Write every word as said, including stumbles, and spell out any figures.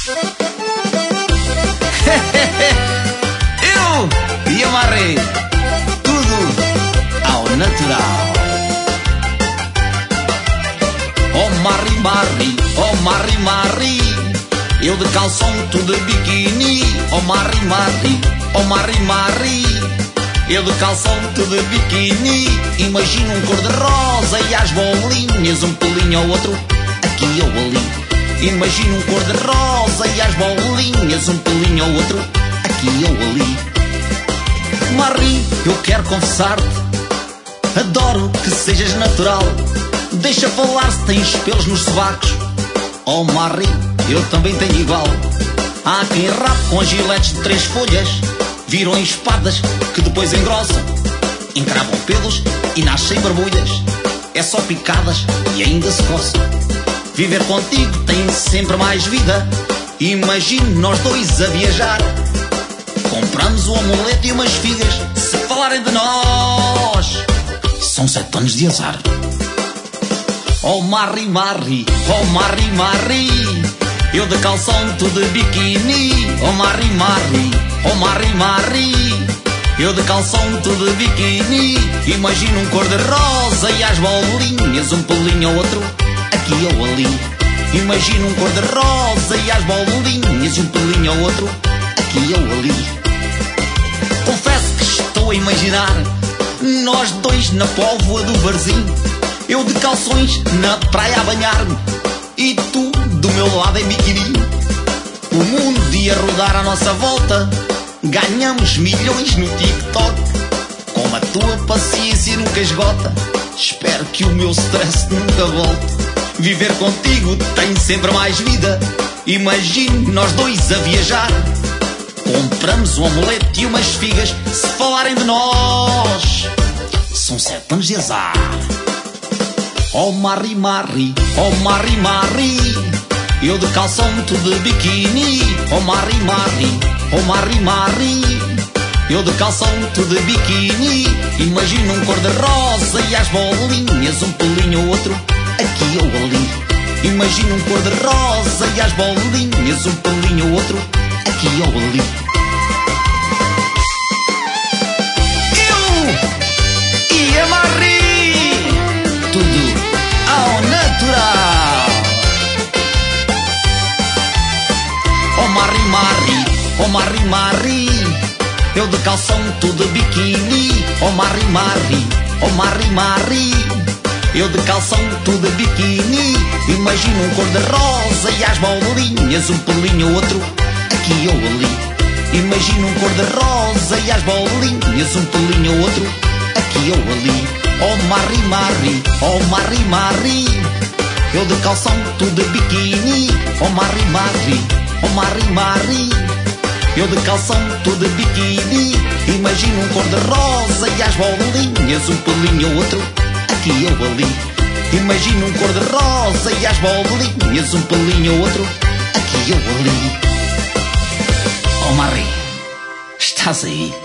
Eu e amarrei tudo ao natural. Oh Marri Marri, oh Marri Marri, eu de calção, tu de biquíni. Oh Marri Marri, oh Marri Marri, eu de calção, tu de biquíni. Imagina um cor-de-rosa e as bolinhas, um pulinho ao outro, aqui ou ali. Imagina um cor-de-rosa e as bolinhas, um pulinho ao outro, aqui ou ali. Marri, eu quero confessar-te, adoro que sejas natural. Deixa falar se tens pelos nos sovacos. Oh Marri, eu também tenho igual. Há quem rape com giletes de três folhas, viram espadas que depois engrossam, encravam pelos e nascem barbulhas. É só picadas e ainda se coçam. Viver contigo tem sempre mais vida. Imagine nós dois a viajar. Compramos um amuleto e umas figas. Se falarem de nós, são sete anos de azar. Oh Marri Marri, oh Marri Marri, eu de calção, tu de biquíni. Oh Marri Marri, oh Marri Marri, eu de calção, tu de biquíni. Imagina um cor-de-rosa e as bolinhas, um pulinho ao outro, aqui ou ali. Imagina um cor-de-rosa e as bolinhas, um pulinho ao outro, aqui ou ali. Confesso que estou a imaginar nós dois na póvoa do barzinho, eu de calções na praia a banhar-me e tu do meu lado em biquíni. O mundo ia rodar à nossa volta, ganhamos milhões no TikTok. Como a tua paciência nunca esgota, espero que o meu stress nunca volte. Viver contigo tem sempre mais vida. Imagine nós dois a viajar. Compramos um amuleto e umas figas. Se falarem de nós, são sete anos de azar. Oh Marri Marri, oh Marri Marri, eu de calção, tu de biquíni. Oh Marri Marri, oh Marri Marri, eu de calção, tu de biquíni. Imagina um cor-de-rosa e as bolinhas, um pulinho ao outro, aqui ou ali. Imagina um cor-de-rosa e as bolinhas, um pulinho ao outro, aqui ou ali. Eu e a Marri, tudo ao natural. Oh Marri Marri, oh Marri Marri, eu de calção, tu de biquíni. Oh Marri Marri, oh Marri Marri, eu de calção, tu de biquíni. Imagina um cor-de-rosa e as bolinhas, um pulinho ao outro, aqui ou ali. Imagina um cor-de-rosa e as bolinhas, um pulinho ao outro, aqui ou ali. Oh Marri Marri, oh Marri Marri, eu de calção, tu de biquíni. Oh Marri Marri, oh Marri Marri, eu de calção, tu de biquíni. Imagina um cor-de-rosa e as bolinhas, um pulinho ao outro, aqui ou ali. Imagina um cor-de-rosa e as bolinhas, um pulinho ao outro, aqui ou ali. Oh Marri, estás aí?